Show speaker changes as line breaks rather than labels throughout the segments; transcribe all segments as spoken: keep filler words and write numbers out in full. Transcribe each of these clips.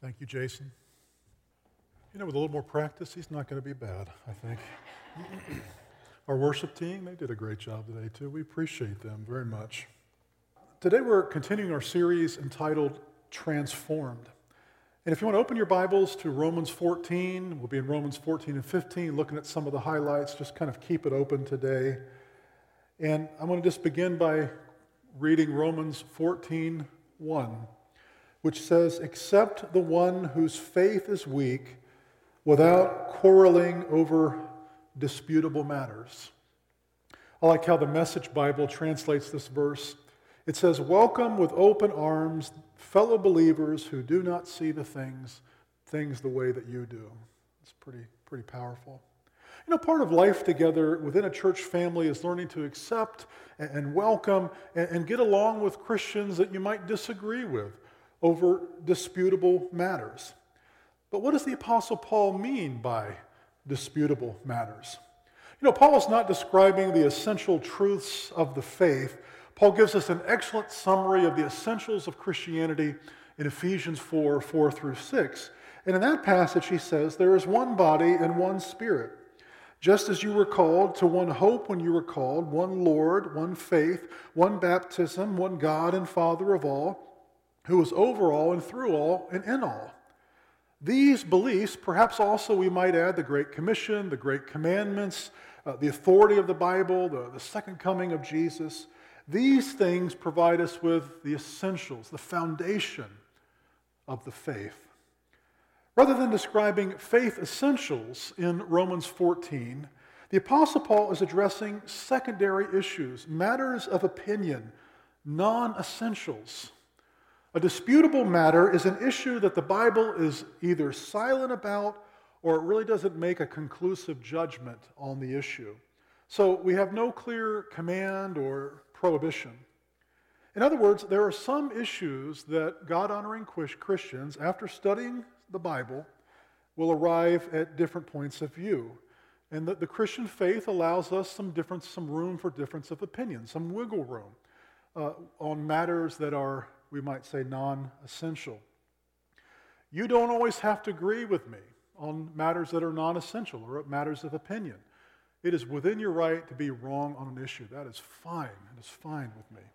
Thank you, Jason. You know, with a little more practice, he's not going to be bad, I think. Our worship team, they did a great job today, too. We appreciate them very much. Today we're continuing our series entitled Transformed. And if you want to open your Bibles to Romans fourteen, we'll be in Romans fourteen and fifteen, looking at some of the highlights. Just kind of keep it open today. And I'm going to just begin by reading Romans fourteen one, which says, "Accept the one whose faith is weak without quarreling over disputable matters." I like how the Message Bible translates this verse. It says, "Welcome with open arms fellow believers who do not see the things, things the way that you do." It's pretty, pretty powerful. You know, part of life together within a church family is learning to accept and, and welcome and, and get along with Christians that you might disagree with over disputable matters. But what does the Apostle Paul mean by disputable matters? You know, Paul is not describing the essential truths of the faith. Paul gives us an excellent summary of the essentials of Christianity in Ephesians four, four through six. And in that passage he says, "There is one body and one spirit. Just as you were called to one hope when you were called, one Lord, one faith, one baptism, one God and Father of all, who is over all and through all and in all. These beliefs, perhaps also we might add the Great Commission, the Great Commandments, uh, the authority of the Bible, the, the second coming of Jesus, these things provide us with the essentials, the foundation of the faith." Rather than describing faith essentials in Romans fourteen, the Apostle Paul is addressing secondary issues, matters of opinion, non-essentials. A disputable matter is an issue that the Bible is either silent about or it really doesn't make a conclusive judgment on the issue. So we have no clear command or prohibition. In other words, there are some issues that God-honoring Christians, after studying the Bible, will arrive at different points of view. And the, the Christian faith allows us some difference, some room for difference of opinion, some wiggle room uh, on matters that are, we might say, non-essential. You don't always have to agree with me on matters that are non-essential or matters of opinion. It is within your right to be wrong on an issue. That is fine. It is fine with me.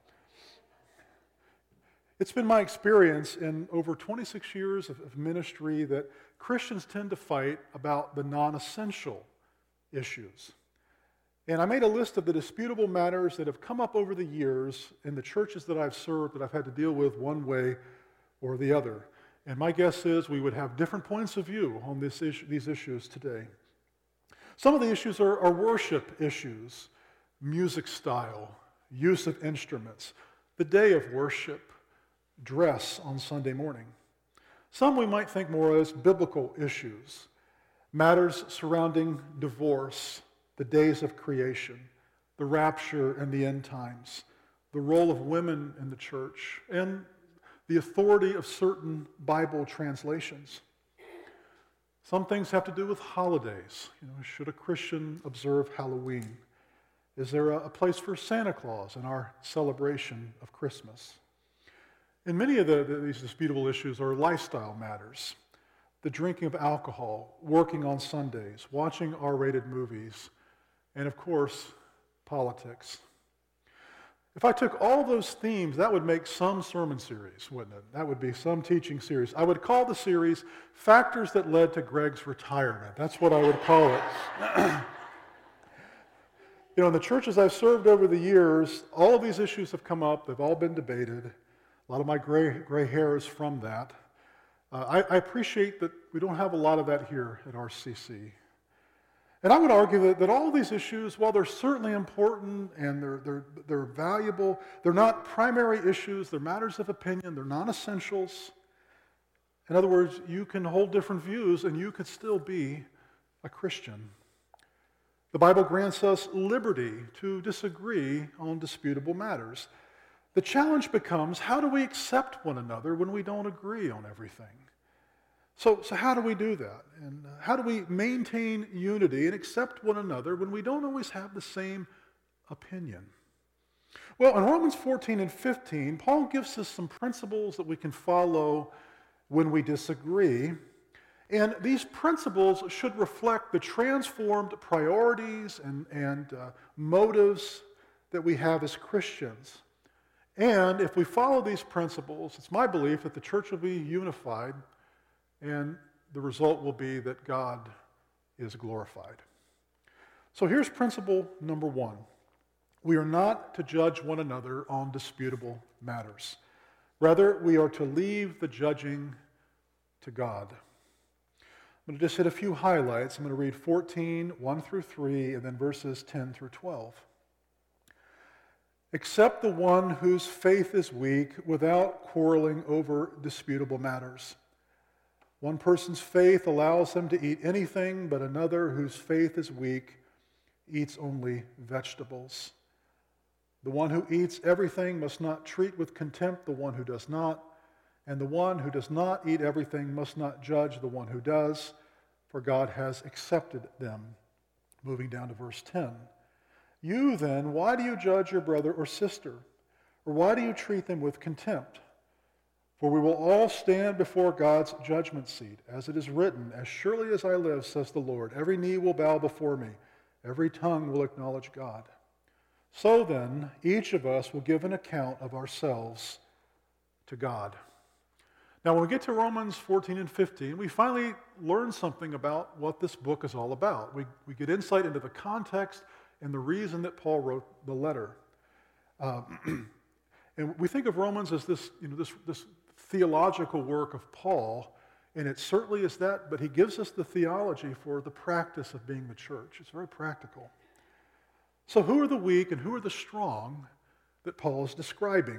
It's been my experience in over twenty-six years of, of ministry that Christians tend to fight about the non-essential issues. And I made a list of the disputable matters that have come up over the years in the churches that I've served that I've had to deal with one way or the other. And my guess is we would have different points of view on this issue, these issues today. Some of the issues are, are worship issues, music style, use of instruments, the day of worship, dress on Sunday morning. Some we might think more as biblical issues, matters surrounding divorce, the days of creation, the rapture and the end times, the role of women in the church, and the authority of certain Bible translations. Some things have to do with holidays. You know, should a Christian observe Halloween? Is there a, a place for Santa Claus in our celebration of Christmas? And many of the, the, these disputable issues are lifestyle matters. The drinking of alcohol, working on Sundays, watching R-rated movies, and of course, politics. If I took all those themes, that would make some sermon series, wouldn't it? That would be some teaching series. I would call the series Factors That Led to Greg's Retirement. That's what I would call it. You know, in the churches I've served over the years, all of these issues have come up. They've all been debated. A lot of my gray, gray hair is from that. Uh, I, I appreciate that we don't have a lot of that here at R C C. And I would argue that, that all of these issues, while they're certainly important and they're, they're, they're valuable, they're not primary issues, they're matters of opinion, they're non-essentials. In other words, you can hold different views and you could still be a Christian. The Bible grants us liberty to disagree on disputable matters. The challenge becomes, how do we accept one another when we don't agree on everything? So, so how do we do that? And how do we maintain unity and accept one another when we don't always have the same opinion? Well, in Romans fourteen and fifteen, Paul gives us some principles that we can follow when we disagree. And these principles should reflect the transformed priorities and, and uh, motives that we have as Christians. And if we follow these principles, it's my belief that the church will be unified, and the result will be that God is glorified. So here's principle number one. We are not to judge one another on disputable matters. Rather, we are to leave the judging to God. I'm going to just hit a few highlights. I'm going to read fourteen, one through three, and then verses ten through twelve. Accept the one whose faith is weak without quarreling over disputable matters. One person's faith allows him to eat anything, but another whose faith is weak eats only vegetables. The one who eats everything must not treat with contempt the one who does not, and the one who does not eat everything must not judge the one who does, for God has accepted them. Moving down to verse ten. You then, why do you judge your brother or sister? Or why do you treat them with contempt? For we will all stand before God's judgment seat. As it is written, as surely as I live, says the Lord, every knee will bow before me, every tongue will acknowledge God. So then, each of us will give an account of ourselves to God. Now, when we get to Romans fourteen and fifteen, we finally learn something about what this book is all about. We, we get insight into the context and the reason that Paul wrote the letter. Uh, and we think of Romans as this, you know, this, this theological work of Paul, and it certainly is that, but he gives us the theology for the practice of being the church. It's very practical. So who are the weak and who are the strong that Paul is describing?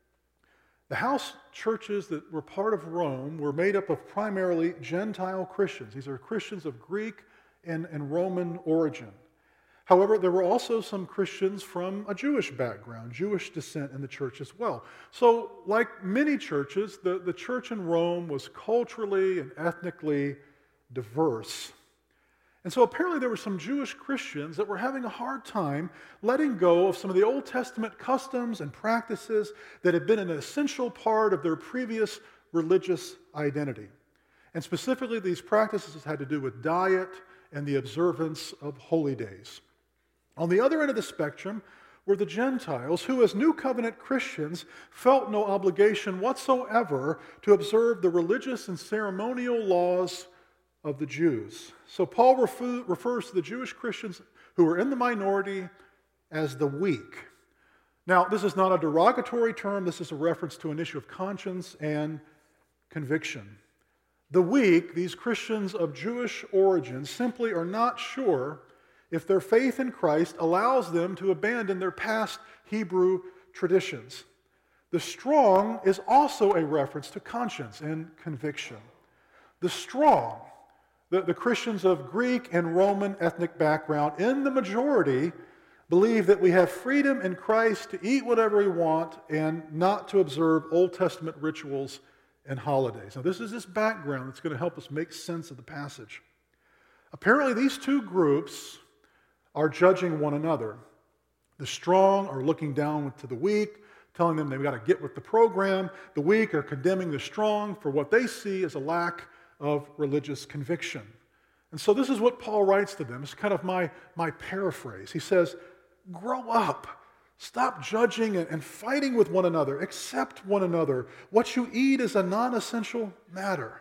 The house churches that were part of Rome were made up of primarily Gentile Christians. These are Christians of Greek and, and Roman origin. However, there were also some Christians from a Jewish background, Jewish descent in the church as well. So, like many churches, the, the church in Rome was culturally and ethnically diverse. And so apparently there were some Jewish Christians that were having a hard time letting go of some of the Old Testament customs and practices that had been an essential part of their previous religious identity. And specifically, these practices had to do with diet and the observance of holy days. On the other end of the spectrum were the Gentiles, who as New Covenant Christians felt no obligation whatsoever to observe the religious and ceremonial laws of the Jews. So Paul refer, refers to the Jewish Christians who are in the minority as the weak. Now, this is not a derogatory term. This is a reference to an issue of conscience and conviction. The weak, these Christians of Jewish origin, simply are not sure if their faith in Christ allows them to abandon their past Hebrew traditions. The strong is also a reference to conscience and conviction. The strong, the, the Christians of Greek and Roman ethnic background, in the majority, believe that we have freedom in Christ to eat whatever we want and not to observe Old Testament rituals and holidays. Now, this is this background that's going to help us make sense of the passage. Apparently, these two groups are judging one another. The strong are looking down to the weak, telling them they've got to get with the program. The weak are condemning the strong for what they see as a lack of religious conviction. And so this is what Paul writes to them. It's kind of my, my paraphrase. He says, grow up. Stop judging and, and fighting with one another. Accept one another. What you eat is a non-essential matter.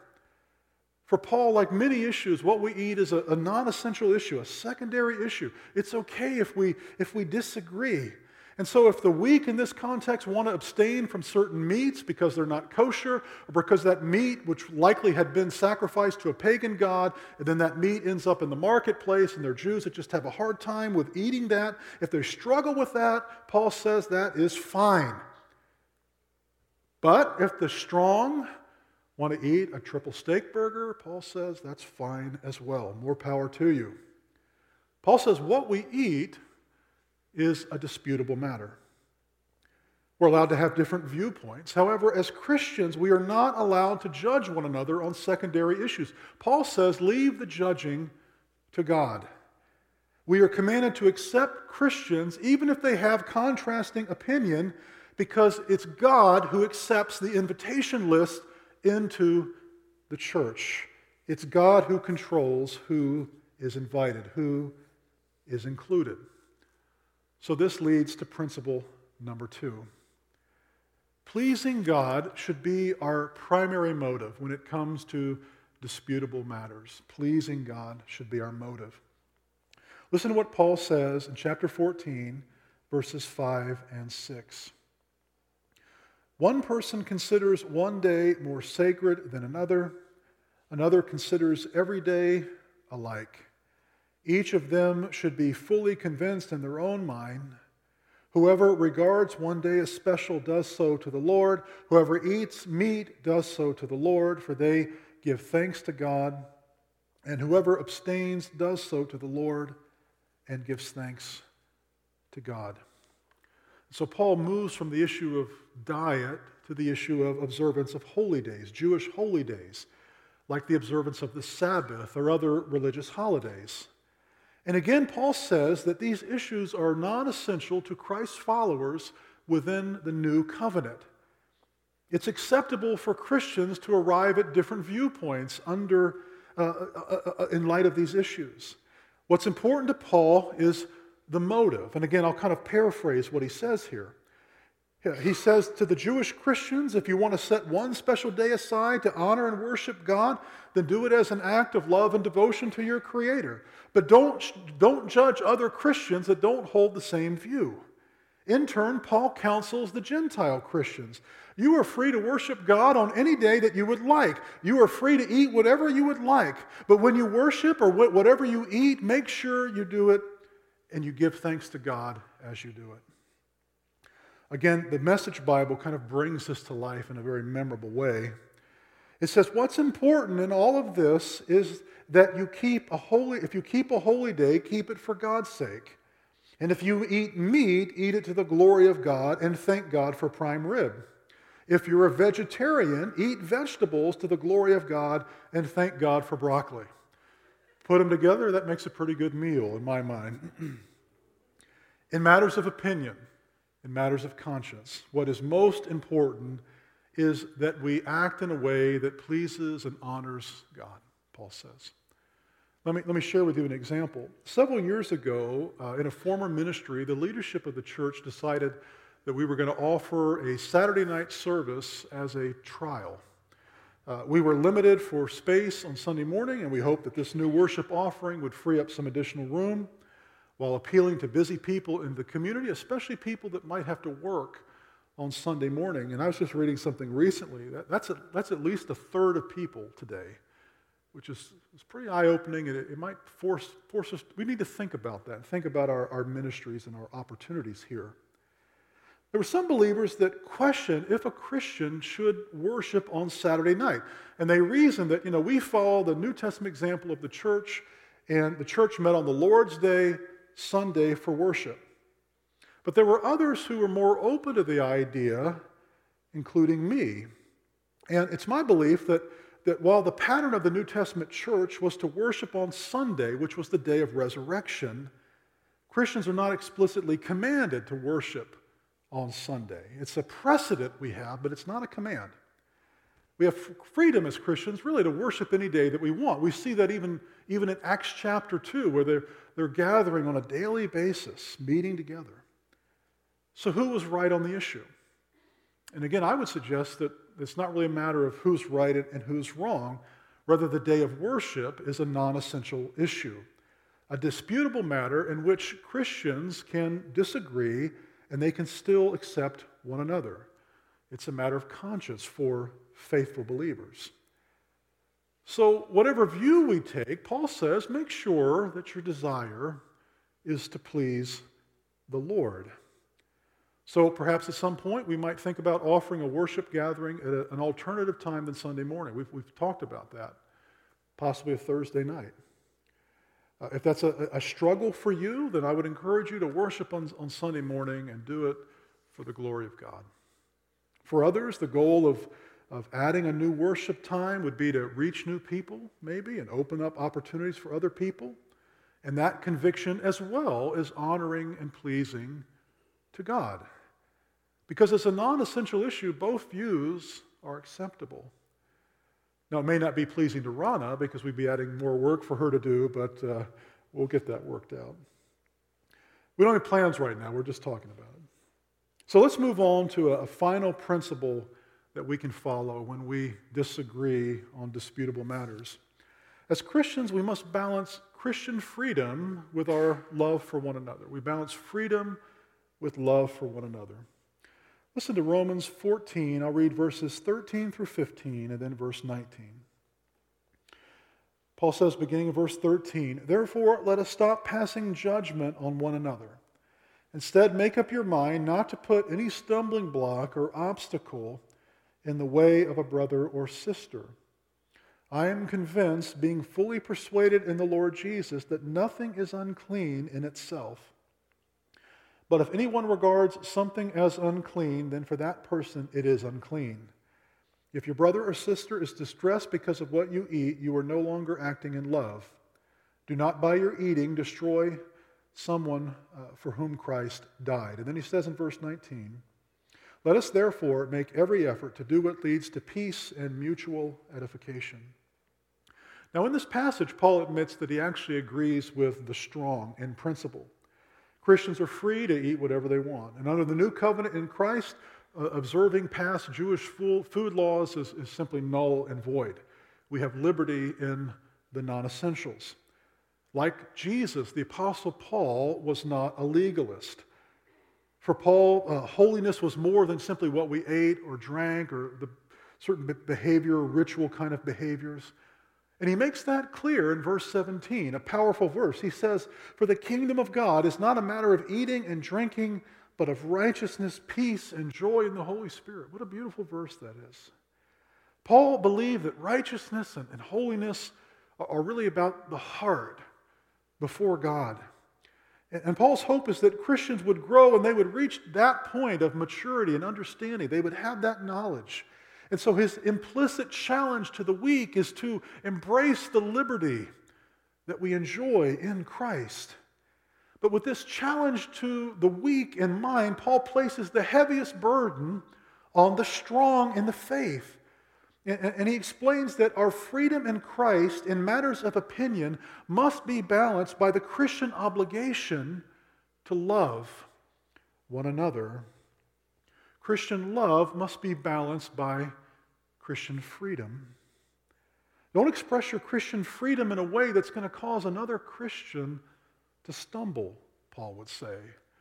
For Paul, like many issues, what we eat is a, a non-essential issue, a secondary issue. It's okay if we, if we disagree. And so if the weak in this context want to abstain from certain meats because they're not kosher, or because that meat, which likely had been sacrificed to a pagan god, and then that meat ends up in the marketplace, and they're Jews that just have a hard time with eating that, if they struggle with that, Paul says that is fine. But if the strong want to eat a triple steak burger, Paul says that's fine as well. More power to you. Paul says what we eat is a disputable matter. We're allowed to have different viewpoints. However, as Christians, we are not allowed to judge one another on secondary issues. Paul says, leave the judging to God. We are commanded to accept Christians even if they have contrasting opinion, because it's God who accepts the invitation list into the church. It's God who controls who is invited, who is included. So this leads to principle number two. Pleasing God should be our primary motive when it comes to disputable matters. Pleasing God should be our motive. Listen to what Paul says in chapter fourteen, verses five and six. One person considers one day more sacred than another. Another considers every day alike. Each of them should be fully convinced in their own mind. Whoever regards one day as special does so to the Lord. Whoever eats meat does so to the Lord, for they give thanks to God. And whoever abstains does so to the Lord and gives thanks to God. So Paul moves from the issue of diet to the issue of observance of holy days, Jewish holy days, like the observance of the Sabbath or other religious holidays. And again, Paul says that these issues are non-essential to Christ's followers within the new covenant. It's acceptable for Christians to arrive at different viewpoints under, uh, uh, uh, in light of these issues. What's important to Paul is the motive. And again, I'll kind of paraphrase what he says here. He says to the Jewish Christians, if you want to set one special day aside to honor and worship God, then do it as an act of love and devotion to your Creator. But don't, don't judge other Christians that don't hold the same view. In turn, Paul counsels the Gentile Christians. You are free to worship God on any day that you would like. You are free to eat whatever you would like. But when you worship or whatever you eat, make sure you do it and you give thanks to God as you do it. Again, the Message Bible kind of brings this to life in a very memorable way. It says, what's important in all of this is that you keep a holy, if you keep a holy day, keep it for God's sake. And if you eat meat, eat it to the glory of God and thank God for prime rib. If you're a vegetarian, eat vegetables to the glory of God and thank God for broccoli. Put them together, that makes a pretty good meal in my mind. In matters of opinion, in matters of conscience, what is most important is that we act in a way that pleases and honors God, Paul says. Let me, let me share with you an example. Several years ago, uh, in a former ministry, the leadership of the church decided that we were going to offer a Saturday night service as a trial. Uh, we were limited for space on Sunday morning, and we hoped that this new worship offering would free up some additional room while appealing to busy people in the community, especially people that might have to work on Sunday morning. And I was just reading something recently. That, that's, a, that's at least a third of people today, which is, is pretty eye-opening, and it, it might force, force us, we need to think about that, think about our, our ministries and our opportunities here. There were some believers that question if a Christian should worship on Saturday night. And they reasoned that, you know, we follow the New Testament example of the church, and the church met on the Lord's Day, Sunday, for worship. But there were others who were more open to the idea, including me. And it's my belief that, that while the pattern of the New Testament church was to worship on Sunday, which was the day of resurrection, Christians are not explicitly commanded to worship on Sunday. It's a precedent we have, but it's not a command. We have freedom as Christians really to worship any day that we want. We see that even, even in Acts chapter two, where they're, they're gathering on a daily basis, meeting together. So who was right on the issue? And again, I would suggest that it's not really a matter of who's right and who's wrong. Rather, the day of worship is a non-essential issue, a disputable matter in which Christians can disagree and they can still accept one another. It's a matter of conscience for faithful believers. So whatever view we take, Paul says, make sure that your desire is to please the Lord. So perhaps at some point we might think about offering a worship gathering at a, an alternative time than Sunday morning. We've, we've talked about that, possibly a Thursday night. Uh, if that's a, a struggle for you, then I would encourage you to worship on, on Sunday morning and do it for the glory of God. For others, the goal of, of adding a new worship time would be to reach new people, maybe, and open up opportunities for other people. And that conviction as well is honoring and pleasing to God. Because it's a non-essential issue, both views are acceptable. Now, it may not be pleasing to Rana because we'd be adding more work for her to do, but uh, we'll get that worked out. We don't have plans right now. We're just talking about it. So let's move on to a, a final principle that we can follow when we disagree on disputable matters. As Christians, we must balance Christian freedom with our love for one another. We balance freedom with love for one another. Listen to Romans fourteen. I'll read verses thirteen through fifteen and then verse nineteen. Paul says, beginning of verse thirteen, "Therefore, let us stop passing judgment on one another. Instead, make up your mind not to put any stumbling block or obstacle in the way of a brother or sister. I am convinced, being fully persuaded in the Lord Jesus, that nothing is unclean in itself. But if anyone regards something as unclean, then for that person it is unclean. If your brother or sister is distressed because of what you eat, you are no longer acting in love. Do not by your eating destroy someone uh, for whom Christ died." And then he says in verse nineteen, "Let us therefore make every effort to do what leads to peace and mutual edification." Now in this passage, Paul admits that he actually agrees with the strong in principle. Christians are free to eat whatever they want. And under the new covenant in Christ, uh, observing past Jewish food laws is, is simply null and void. We have liberty in the non-essentials. Like Jesus, the Apostle Paul was not a legalist. For Paul, uh, holiness was more than simply what we ate or drank or the certain behavior, ritual kind of behaviors. And he makes that clear in verse seventeen, a powerful verse. He says, "For the kingdom of God is not a matter of eating and drinking, but of righteousness, peace, and joy in the Holy Spirit." What a beautiful verse that is. Paul believed that righteousness and, and holiness are, are really about the heart before God. And, and Paul's hope is that Christians would grow and they would reach that point of maturity and understanding. They would have that knowledge. And so his implicit challenge to the weak is to embrace the liberty that we enjoy in Christ. But with this challenge to the weak in mind, Paul places the heaviest burden on the strong in the faith. And he explains that our freedom in Christ in matters of opinion must be balanced by the Christian obligation to love one another. Christian love must be balanced by Christian freedom. Don't express your Christian freedom in a way that's going to cause another Christian to stumble, Paul would say,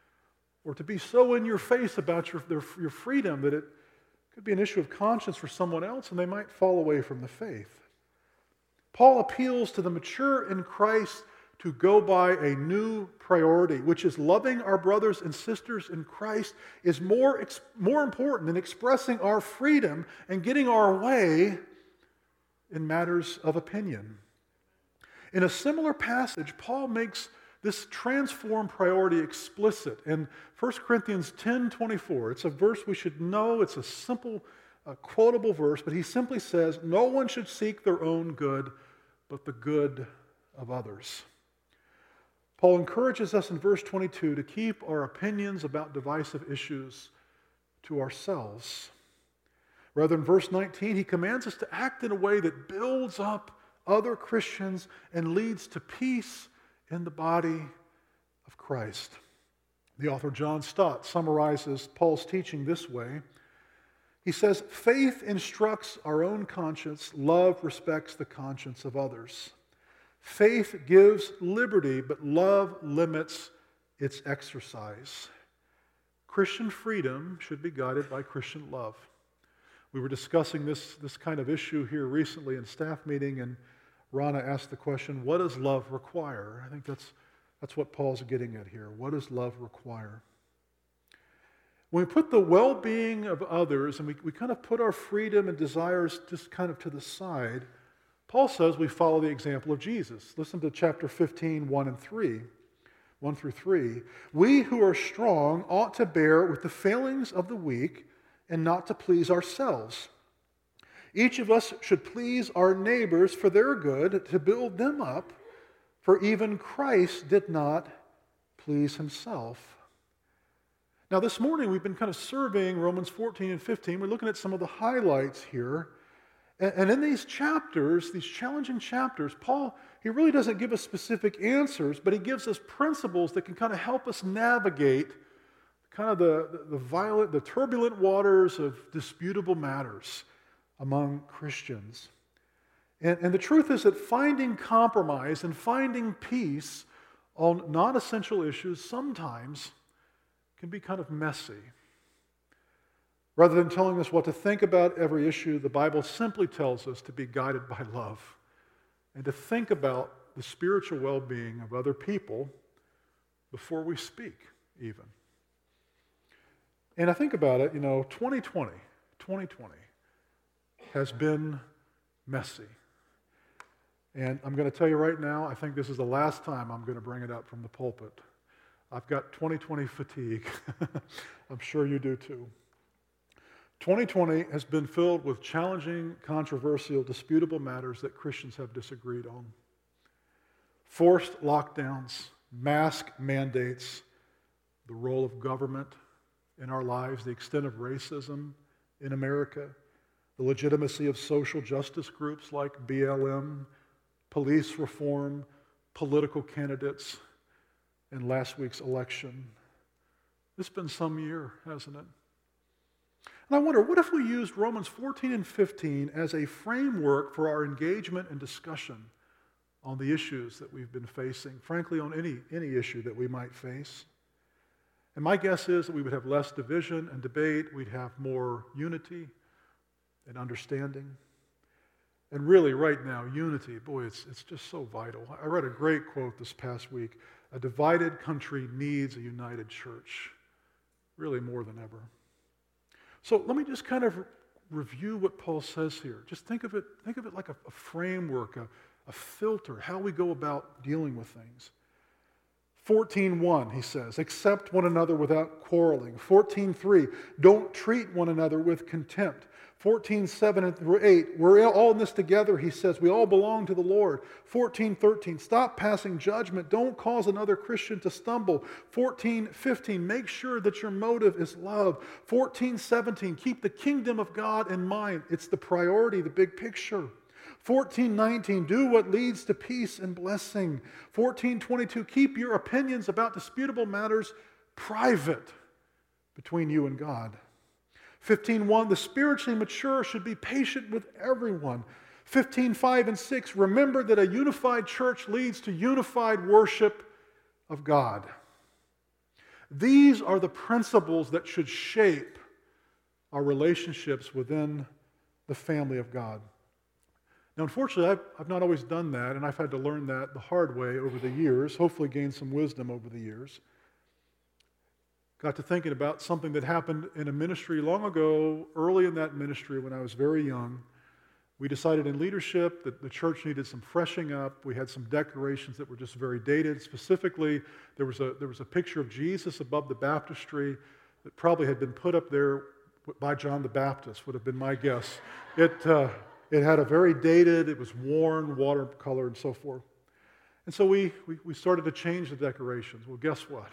or to be so in your face about your, their, your freedom that it could be an issue of conscience for someone else and they might fall away from the faith. Paul appeals to the mature in Christ to go by a new priority, which is loving our brothers and sisters in Christ is more, more important than expressing our freedom and getting our way in matters of opinion. In a similar passage, Paul makes this transformed priority explicit in First Corinthians ten twenty-four. It's a verse we should know. It's a simple, uh, quotable verse, but he simply says, "No one should seek their own good, but the good of others." Paul encourages us in verse twenty-two to keep our opinions about divisive issues to ourselves. Rather, in verse nineteen, he commands us to act in a way that builds up other Christians and leads to peace in the body of Christ. The author John Stott summarizes Paul's teaching this way. He says, "Faith instructs our own conscience, love respects the conscience of others. Faith gives liberty, but love limits its exercise. Christian freedom should be guided by Christian love." We were discussing this, this kind of issue here recently in staff meeting, and Rana asked the question, what does love require? I think that's, that's what Paul's getting at here. What does love require? When we put the well-being of others and we, we kind of put our freedom and desires just kind of to the side, Paul says we follow the example of Jesus. Listen to chapter fifteen, one and three. one through three. "We who are strong ought to bear with the failings of the weak and not to please ourselves. Each of us should please our neighbors for their good, to build them up, for even Christ did not please himself." Now this morning we've been kind of surveying Romans fourteen and fifteen. We're looking at some of the highlights here. And, and in these chapters, these challenging chapters, Paul, he really doesn't give us specific answers, but he gives us principles that can kind of help us navigate kind of the, the, the violent, the turbulent waters of disputable matters among Christians. And, and the truth is that finding compromise and finding peace on non-essential issues sometimes can be kind of messy. Rather than telling us what to think about every issue, the Bible simply tells us to be guided by love and to think about the spiritual well-being of other people before we speak, even. And I think about it, you know, twenty twenty, twenty twenty has been messy. And I'm going to tell you right now, I think this is the last time I'm going to bring it up from the pulpit. I've got twenty twenty fatigue. I'm sure you do too. twenty twenty has been filled with challenging, controversial, disputable matters that Christians have disagreed on. Forced lockdowns, mask mandates, the role of government in our lives, the extent of racism in America, the legitimacy of social justice groups like B L M, police reform, political candidates, and last week's election. It's been some year, hasn't it? And I wonder, what if we used Romans fourteen and fifteen as a framework for our engagement and discussion on the issues that we've been facing, frankly, on any, any issue that we might face? And my guess is that we would have less division and debate, we'd have more unity and understanding. And really, right now, unity, boy, it's, it's just so vital. I read a great quote this past week. A divided country needs a united church, really more than ever. So let me just kind of review what Paul says here. Just think of it, think of it like a, a framework, a, a filter, how we go about dealing with things. fourteen one, he says, accept one another without quarreling. fourteen three, don't treat one another with contempt. fourteen seven through eight, we're all in this together, he says. We all belong to the Lord. fourteen thirteen, stop passing judgment. Don't cause another Christian to stumble. fourteen fifteen, make sure that your motive is love. fourteen seventeen, keep the kingdom of God in mind. It's the priority, the big picture. fourteen nineteen, do what leads to peace and blessing. fourteen twenty-two, keep your opinions about disputable matters private between you and God. fifteen one, the spiritually mature should be patient with everyone. fifteen five and six, remember that a unified church leads to unified worship of God. These are the principles that should shape our relationships within the family of God. Now, unfortunately, I've, I've not always done that, and I've had to learn that the hard way over the years, hopefully gain some wisdom over the years. Got to thinking about something that happened in a ministry long ago, early in that ministry when I was very young. We decided in leadership that the church needed some freshening up. We had some decorations that were just very dated. Specifically, there was a, there was a picture of Jesus above the baptistry that probably had been put up there by John the Baptist, would have been my guess. It, uh, it had a very dated, it was worn, watercolor, and so forth. And so we, we, we started to change the decorations. Well, guess what?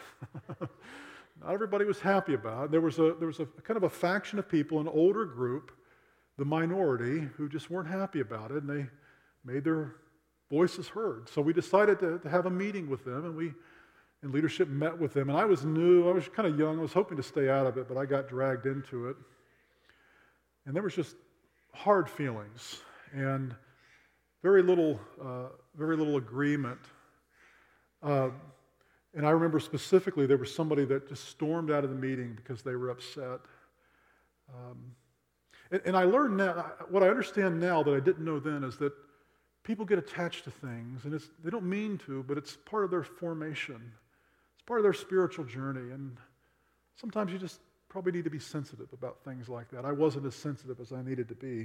Not everybody was happy about it. There was a there was a kind of a faction of people, an older group, the minority, who just weren't happy about it, and they made their voices heard. So we decided to, to have a meeting with them, and we, in leadership, met with them. And I was new, I was kind of young, I was hoping to stay out of it, but I got dragged into it. And there was just hard feelings and very little, uh, very little agreement. Uh, And I remember specifically there was somebody that just stormed out of the meeting because they were upset. Um, and, and I learned now, what I understand now that I didn't know then is that people get attached to things, and it's, they don't mean to, but it's part of their formation. It's part of their spiritual journey, and sometimes you just probably need to be sensitive about things like that. I wasn't as sensitive as I needed to be.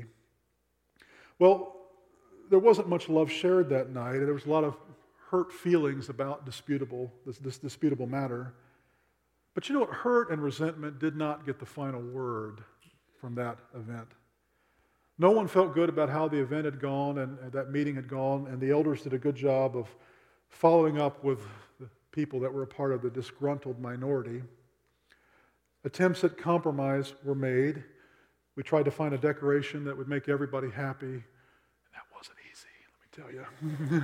Well, there wasn't much love shared that night, and there was a lot of hurt feelings about disputable, this, this disputable matter. But you know what? Hurt and resentment did not get the final word from that event. No one felt good about how the event had gone and, and that meeting had gone, and the elders did a good job of following up with the people that were a part of the disgruntled minority. Attempts at compromise were made, We tried to find a decoration that would make everybody happy, and that wasn't easy, let me tell you.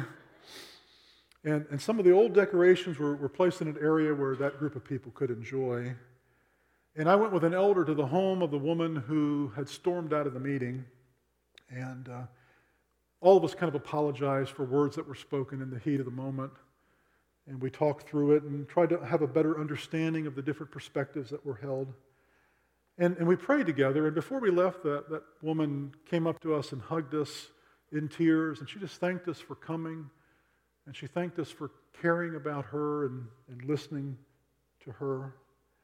and, and some of the old decorations were, were placed in an area where that group of people could enjoy. And I went with an elder to the home of the woman who had stormed out of the meeting, and uh, all of us kind of apologized for words that were spoken in the heat of the moment. And we talked through it and tried to have a better understanding of the different perspectives that were held. And, and we prayed together, and before we left, that, that woman came up to us and hugged us in tears, and she just thanked us for coming, and she thanked us for caring about her and, and listening to her.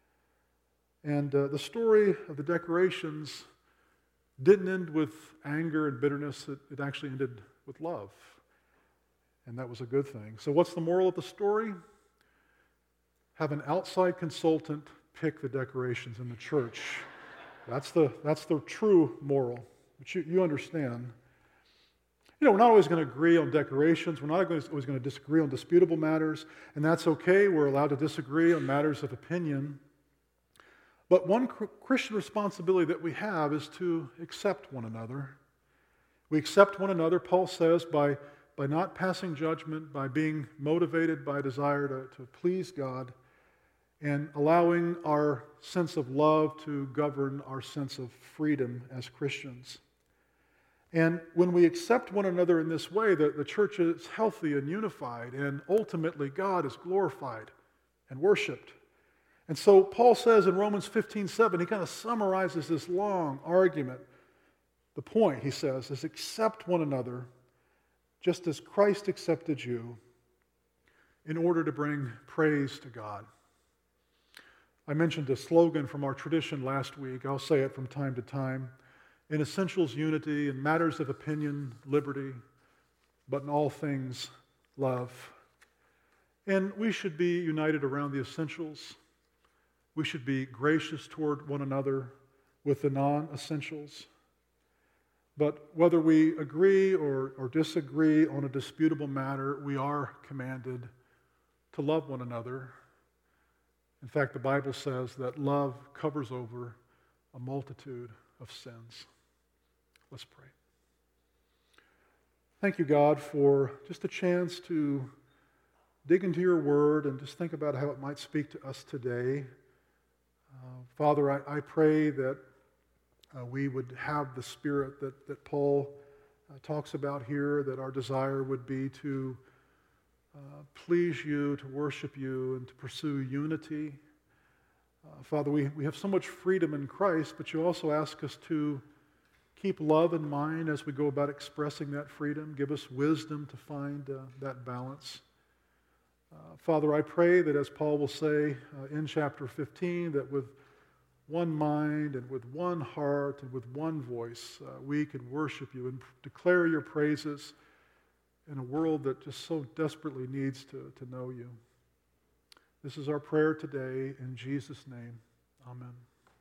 And uh, the story of the decorations didn't end with anger and bitterness. It, it actually ended with love. And that was a good thing. So what's the moral of the story? Have an outside consultant pick the decorations in the church. That's the, that's the true moral, but you, you understand. You know, we're not always going to agree on decorations. We're not always going to disagree on disputable matters, and that's okay. We're allowed to disagree on matters of opinion. But one Christian responsibility that we have is to accept one another. We accept one another, Paul says, by, by not passing judgment, by being motivated by a desire to, to please God, and allowing our sense of love to govern our sense of freedom as Christians. And when we accept one another in this way, the, the church is healthy and unified, and ultimately God is glorified and worshiped. And so Paul says in Romans fifteen seven, he kind of summarizes this long argument. The point, he says, is accept one another just as Christ accepted you in order to bring praise to God. I mentioned a slogan from our tradition last week. I'll say it from time to time. In essentials, unity. In matters of opinion, liberty. But in all things, love. And we should be united around the essentials. We should be gracious toward one another with the non-essentials. But whether we agree or, or disagree on a disputable matter, we are commanded to love one another. In fact, the Bible says that love covers over a multitude of sins. Let's pray. Thank you, God, for just a chance to dig into your word and just think about how it might speak to us today. Uh, Father, I, I pray that uh, we would have the spirit that, that Paul uh, talks about here, that our desire would be to uh, please you, to worship you, and to pursue unity. Uh, Father, we, we have so much freedom in Christ, but you also ask us to keep love in mind as we go about expressing that freedom. Give us wisdom to find uh, that balance. Uh, Father, I pray that as Paul will say uh, in chapter fifteen, that with one mind and with one heart and with one voice, uh, we can worship you and declare your praises in a world that just so desperately needs to, to know you. This is our prayer today in Jesus' name. Amen.